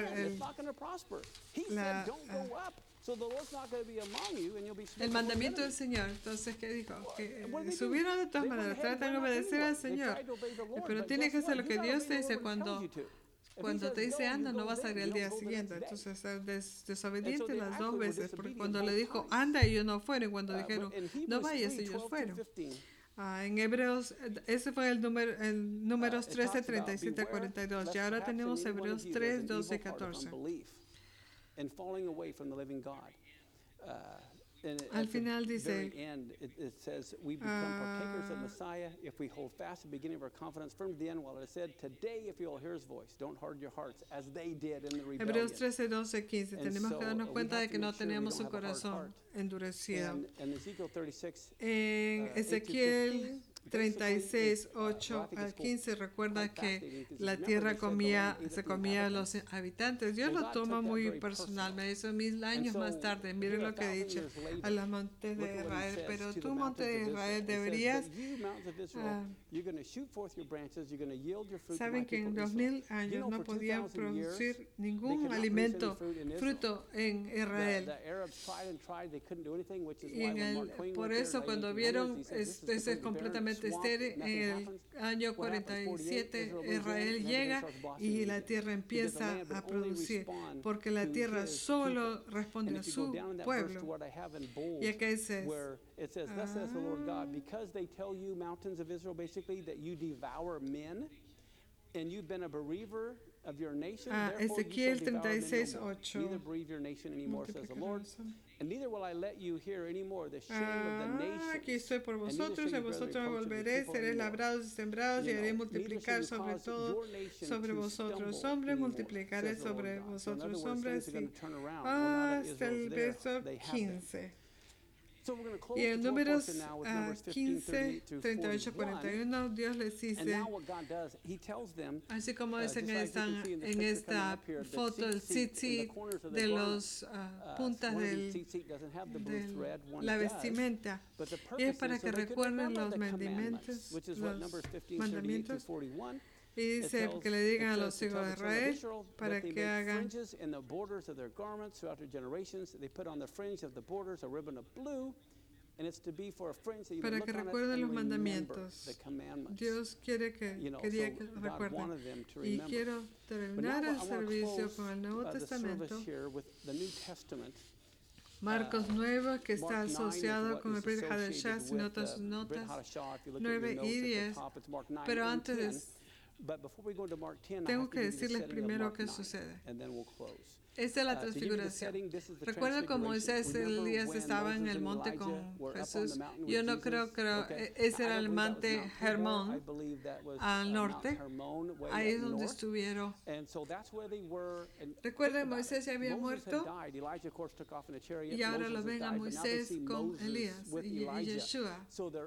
el mandamiento del Señor? Entonces, ¿qué dijo? Que subieron de todas maneras, tratan de obedecer al Señor, pero tienes que hacer lo que Dios te dice. Cuando te dice anda, no vas a ir al día siguiente. Entonces, desobediente las dos veces, porque cuando le dijo anda, ellos no fueron, cuando dijeron no vayas, ellos fueron. En Hebreos, ese fue el números 13, 37, 42. Y ahora tenemos Hebreos 3, 12, 14. Al final dice, Hebreos 13, 12, 15, tenemos que darnos cuenta de que no tenemos un corazón endurecido. En Ezequiel 36, 8 al 15, recuerda que la tierra se comía a los habitantes. Dios lo toma muy personal. Me dice 1000 años más tarde, miren lo que he dicho a los montes de Israel. Pero tú, monte de Israel, deberías... saben que en 2000 años no podían producir ningún alimento, fruto en Israel. Y por eso cuando vieron, es completamente estéril, en el año 47 Israel llega y la tierra empieza a producir, porque la tierra solo responde a su pueblo. Y acá dice, it says, thus says the Lord God, because they tell you, mountains of Israel, basically, that you devour men, and you've been a bereaver of your nation, therefore you shall devour men no more. Neither bereave your nation anymore, says the Lord. And neither will I let you hear anymore the shame of the nation. Aquí estoy por vosotros, y vosotros me volveré, seréis labrados y sembrados, y haré multiplicar sobre todo, sobre vosotros hombres, multiplicaré sobre vosotros hombres, hasta el verso 15. Y en números 15, 38, 41, Dios les dice, así como dicen que están en esta foto, el tzitzit de las puntas de la vestimenta, y es para que recuerden los mandamientos, y dice que le digan a los hijos de Israel para que hagan para que recuerden los mandamientos. Dios quería que recuerden. Y quiero terminar el servicio con el Nuevo Testamento. Marcos 9, que está asociado con el Brit Hadashah, si notan sus notas, 9 y 10. Pero antes tengo que decirles primero qué sucede. Esta es la transfiguración. Recuerda cómo Moisés y Elías estaban en el monte con Jesús. Yo no creo que ese era el monte Hermón al norte. Ahí es donde estuvieron. Recuerda que Moisés ya había muerto y ahora lo ven a Moisés con Elías y Yeshua.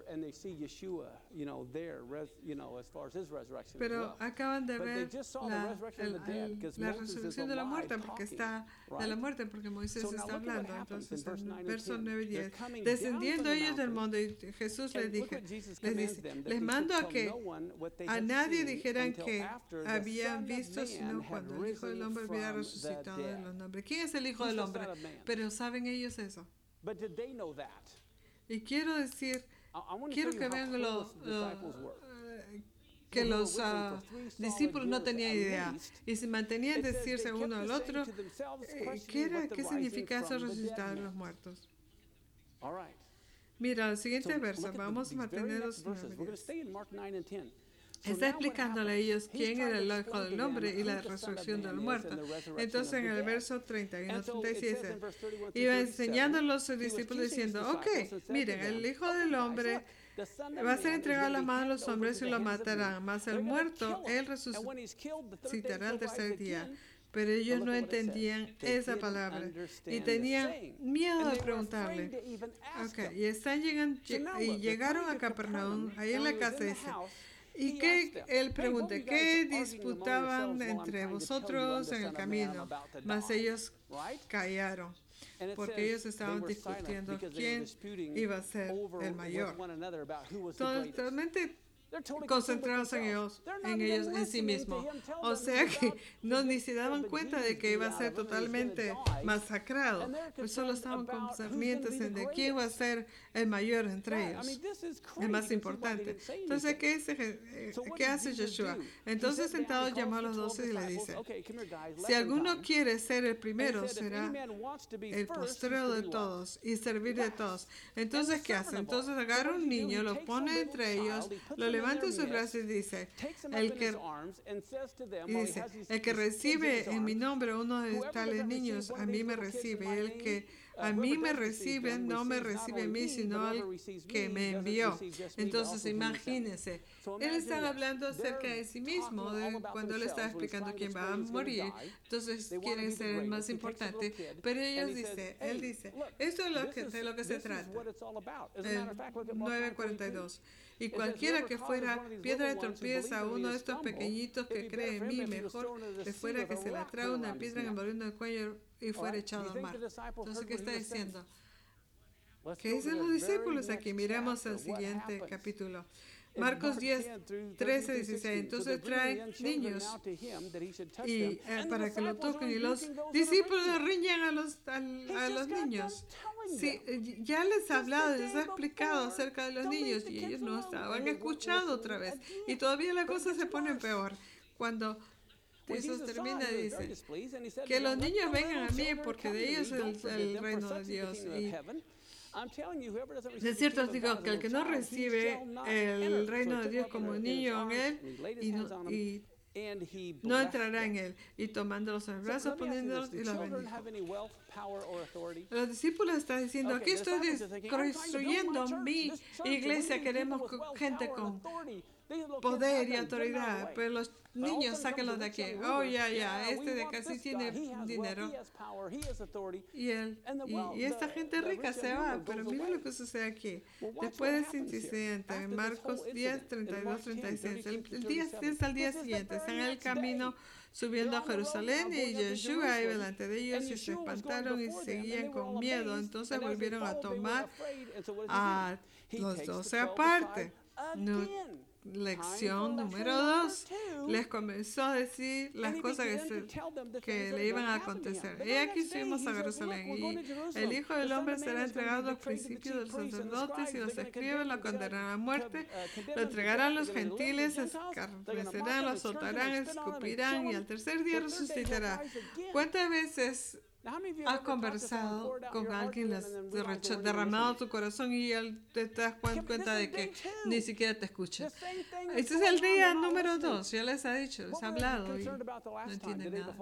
Pero acaban de ver la resurrección de la muerte, porque está de la muerte, porque Moisés está hablando. Entonces, en verso 9 y 10, descendiendo ellos del monte, Jesús les dice, les mando a que a nadie dijeran que habían visto, sino cuando el Hijo del Hombre había resucitado de los nombres. ¿Quién es el Hijo del Hombre? Pero ¿saben ellos eso? Y quiero decir, quiero que vean que los discípulos no tenían idea y se mantenían decirse uno al otro ¿qué significa eso, resucitar a los muertos? Mira, el siguiente verso, vamos a mantenerlos. Está explicándole a ellos quién era el Hijo del Hombre y la resurrección del muerto. Entonces en el verso 31, 37, iba enseñando a los discípulos diciendo, ok, miren, el Hijo del Hombre va a ser entregado a las manos de los hombres y lo matarán, mas el muerto, él resucitará al tercer día. Pero ellos no entendían esa palabra y tenían miedo de preguntarle. Okay, y llegaron a Capernaum, ahí en la casa dice, Y que él pregunta, ¿qué disputaban entre vosotros en el camino? Mas ellos callaron, porque ellos estaban discutiendo quién iba a ser el mayor. Totalmente concentrados en ellos en sí mismos. O sea que ni se daban cuenta de que iba a ser totalmente masacrado. Pues solo estaban concernientes en de quién va a ser el mayor entre ellos, el más importante. Entonces, ¿qué hace Joshua? Entonces, sentado, llamó a los 12 y le dice, si alguno quiere ser el primero, será el postrero de todos y servir de todos. Entonces, ¿qué hace? Entonces agarra un niño, lo pone entre ellos, lo levanta en sus brazos y dice, el que recibe en mi nombre uno de tales niños, a mí me recibe. Y el que a mí me recibe, no me recibe a mí, sino al que me envió. Entonces, imagínense, él estaba hablando acerca de sí mismo, cuando él estaba explicando quién va a morir. Entonces, quiere ser el más importante. Pero él dice, esto es de lo que se trata. 9:42. Y cualquiera que fuera piedra de tropiezo a uno de estos pequeñitos que cree en mí, mejor le fuera que se le trae una piedra envolviendo el cuello y fuera echado al mar. Entonces, ¿qué está diciendo? ¿Qué dicen los discípulos aquí? Miremos el siguiente capítulo. Marcos 10, 13, 16. Entonces traen niños y para que lo toquen, y los discípulos riñan a los niños. Sí, ya les ha hablado, les ha explicado acerca de los niños y ellos no estaban escuchando otra vez. Y todavía la cosa se pone peor. Cuando Jesús termina, dice, que los niños vengan a mí porque de ellos es el reino de Dios. Y de cierto os digo que el que no recibe el reino de Dios como un niño en él y no entrará en él. Y tomándolos en los brazos, poniéndolos y los bendijo. Los discípulos están diciendo, aquí estoy construyendo mi iglesia, queremos gente con poder y autoridad, pero los niños sáquenlos de aquí. Oh, este de acá sí tiene dinero. Y esta gente rica se va, pero mira lo que sucede aquí. Después de este incidente, en Marcos 10, 32, 36, el día al día siguiente, están en el camino subiendo a Jerusalén y Yeshua iba delante de ellos y se espantaron y seguían con miedo. Entonces volvieron a tomar a los 12 aparte. Lección número 2. Les comenzó a decir las cosas que le iban a acontecer. Y aquí subimos a Jerusalén y el Hijo del Hombre será entregado a los principios de los sacerdotes y los escribas lo condenarán a muerte, lo entregarán los gentiles, escarnecerán, lo azotarán, escupirán y al tercer día resucitará. ¿Cuántas veces has conversado con alguien, derramado tu corazón y él te das cuenta de que ni siquiera te escucha? Este es el día número 2, ya les ha dicho, les ha hablado y no entienden nada.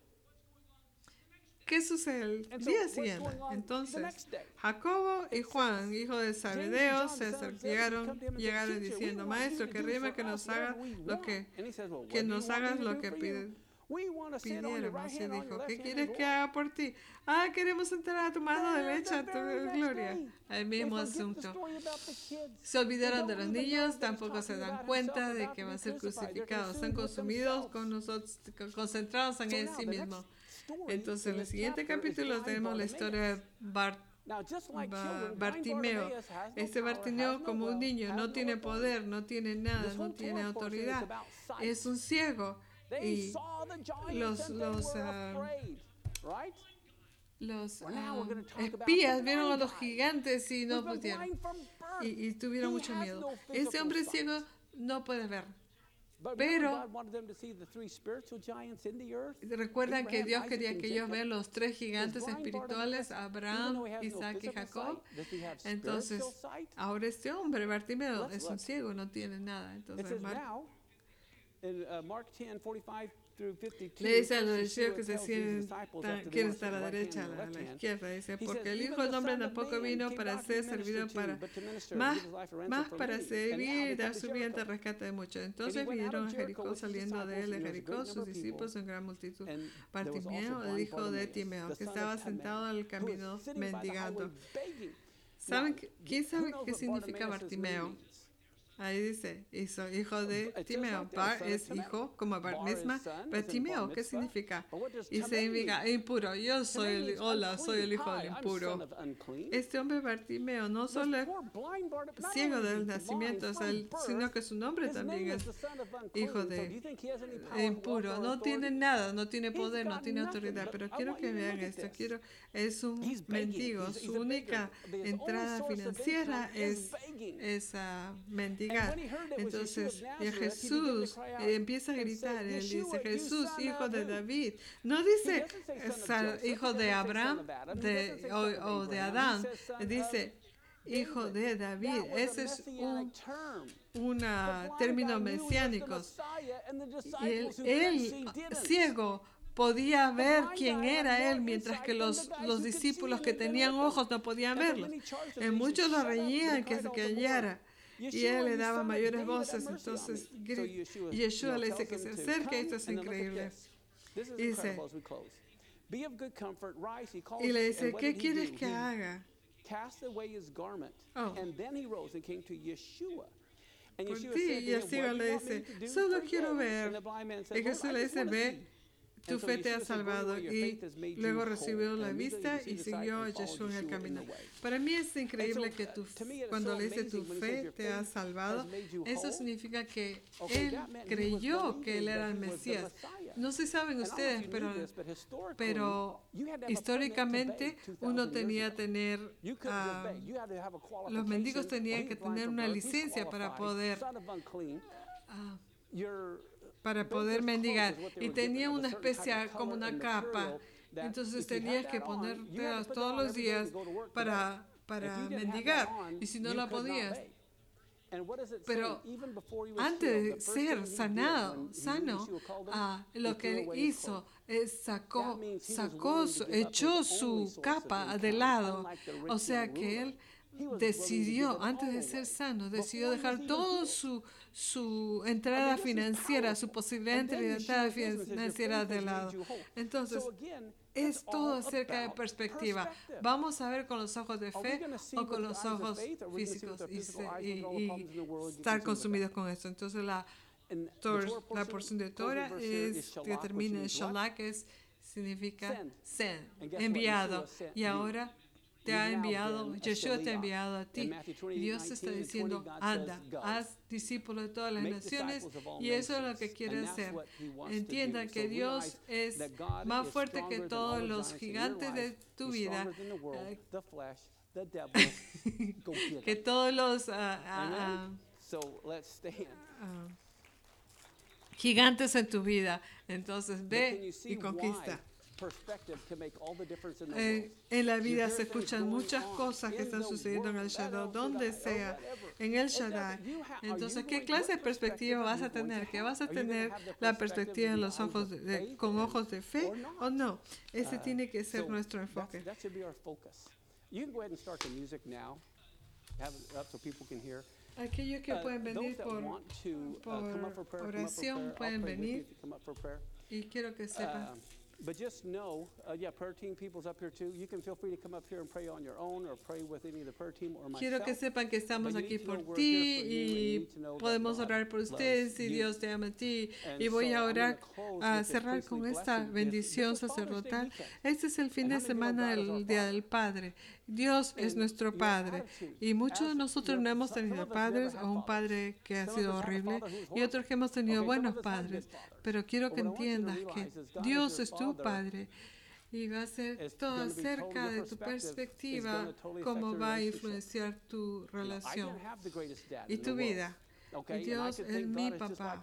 ¿Qué sucede el día siguiente? Entonces, Jacobo y Juan, hijo de Zebedeo, llegaron diciendo, Maestro, queremos que nos hagas lo que pidieron. Y dijo, ¿qué quieres que haga por ti? Queremos entrar a tu mano derecha, a tu gloria. El mismo asunto. Se olvidaron de los niños, tampoco se dan cuenta de que van a ser crucificados. Están consumidos con nosotros, concentrados en sí mismos. Entonces, en el siguiente capítulo tenemos la historia de Bartimeo. Bartimeo, como un niño, no tiene poder, no tiene nada, no tiene autoridad. Es un ciego. Y los espías vieron a los gigantes y no pudieron. Y tuvieron mucho miedo. Ese hombre ciego no puede ver. Pero recuerdan que Dios quería que ellos vean los 3 gigantes espirituales, Abraham, Isaac y Jacob. Entonces, ahora este hombre, Bartimeo, es un ciego, no tiene nada. Entonces, Mark 10:45 through 52, le dice a los discípulos que se quieren estar a la derecha, a la izquierda. Dice, porque el Hijo del Hombre tampoco vino para ser servido más para servir y dar su vida en rescate de muchos. Entonces vinieron a Jericó, saliendo de él de Jericó, sus discípulos en gran multitud. Bartimeo, el hijo de Timeo, que estaba sentado en el camino mendigando. ¿Quién sabe qué significa Bartimeo? Ahí dice, hijo de Timeo. Bar es hijo, como Bar misma. Pero Timeo, ¿qué significa? Y significa impuro. Yo soy soy el hijo del impuro. Este hombre Bartimeo no solo es ciego del nacimiento, sino que su nombre también es hijo de impuro. No tiene nada, no tiene poder, no tiene autoridad. Pero quiero que vean esto. Es un mendigo. Su única entrada financiera es mendigar. Entonces Jesús empieza a gritar. Él dice, Jesús, hijo de David. No dice hijo de Abraham o de Adán. Dice hijo de David. Ese es un término mesiánico. Y él ciego, podía ver quién era él, mientras que los discípulos que tenían ojos no podían verlo. Muchos lo reñían que se callara. Y él le daba mayores voces. Entonces Yeshua le dice que se acerque. Esto es increíble. Y le dice, ¿qué quieres que haga? Por ti. Y el ciego le dice, solo quiero ver. Y Jesús le dice, ve, tu fe te ha salvado. Y luego recibió la vista y siguió a Yeshua en el camino. Para mí es increíble que cuando le dice tu fe te ha salvado, eso significa que él creyó que él era el Mesías. No sé si saben ustedes, pero históricamente uno tenía que tener, los mendigos tenían que tener una licencia para poder mendigar, y tenía una especie como una capa. Entonces tenías que ponerte todos los días para mendigar, y si no la podías. Pero antes de ser sano, lo que él hizo es echó su capa de lado. O sea que él decidió, antes de ser sano, decidió dejar todo su entrada financiera, su posibilidad de entrada financiera de lado. Entonces, es todo acerca de perspectiva. Vamos a ver con los ojos de fe o con los ojos físicos y estar consumidos con esto. Entonces, la porción de Torah que termina en Shalach, significa send, enviado. Y ahora te ha enviado, Yeshua te ha enviado a ti. Y Dios te está diciendo, anda, haz discípulos de todas las naciones, y eso es lo que quiere hacer. Entiendan que Dios es más fuerte que todos los gigantes de tu vida, que todos los gigantes en tu vida. Entonces ve y conquista. En la vida se escuchan muchas cosas que están sucediendo en el Shaddai, donde sea, en el Shaddai. Entonces, ¿qué clase de perspectiva vas a tener? ¿Que vas a tener la perspectiva en los ojos con ojos de fe o no? Ese tiene que ser nuestro enfoque. Aquellos que pueden venir por oración pueden venir, y quiero que sepan. But just know, prayer team people's up here too. You can feel free to come up here and pray on your own or pray with any of the prayer team or myself. Quiero que sepan que estamos aquí por ti y podemos orar por ustedes, y Dios te ama a ti. Y voy a orar, a cerrar con esta bendición sacerdotal. Este es el fin de semana del Día del Padre. Dios es nuestro Padre, y muchos de nosotros no hemos tenido padres, o un padre que ha sido horrible, y otros que hemos tenido buenos padres. Pero quiero que entiendas que Dios es tu Padre, y va a ser todo acerca de tu perspectiva, cómo va a influenciar tu relación y tu vida. Y Dios es mi papá.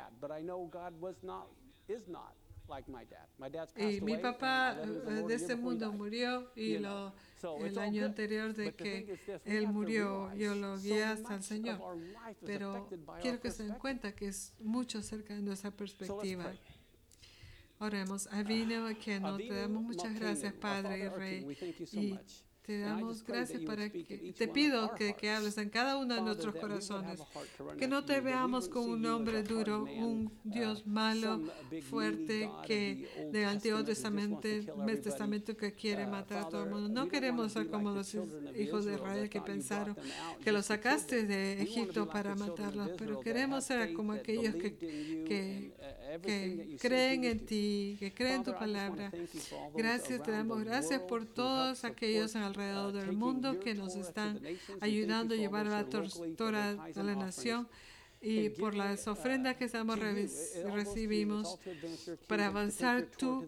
Y mi papá de este mundo murió, y el año anterior de que él murió, yo lo guié hasta el Señor. Pero quiero que se den cuenta que es mucho acerca de nuestra perspectiva. Oremos. Avinu Malkeinu, te damos muchas gracias, Padre y Rey. Y Te damos gracias te pido que hables en cada uno de nuestros corazones, que no te veamos como un hombre duro, un Dios malo, fuerte, que del Antiguo Testamento que quiere matar a todo el mundo. No queremos ser como los hijos de Israel que pensaron que los sacaste de Egipto para matarlos, pero queremos ser como aquellos que creen en ti, que creen en tu palabra. Gracias, te damos gracias por todos aquellos alrededor del mundo que nos están ayudando a llevar la Torah a la nación y por las ofrendas que recibimos para avanzar tu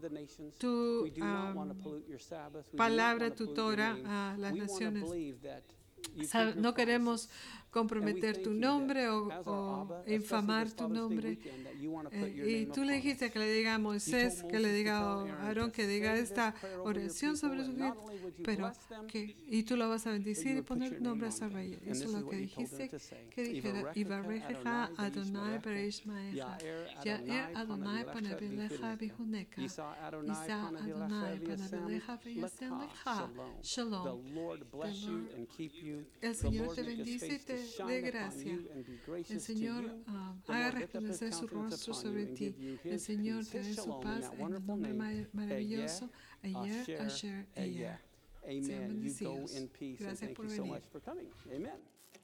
palabra, tu Torah a las naciones. No queremos comprometer tu nombre o infamar tu nombre. Y tú le dijiste que le diga a Moisés, que le diga a Aarón, que diga esta oración sobre su vida, pero y tú lo vas a bendecir y poner nombre sobre ella. Eso es lo que dijiste, que dijera, Ibarejeja Adonai Bereshmaeja, Yair Adonai Panabeleja Bihuneka, Isa Adonai Panabeleja Beyasenleja, Shalom. El Señor te bendice y te dé gracia. El Señor haga resplandecer su rostro sobre ti. El Señor te dé su paz en el nombre maravilloso. Ayer, ayer, ayer. Sean bendecidos. Gracias por venir.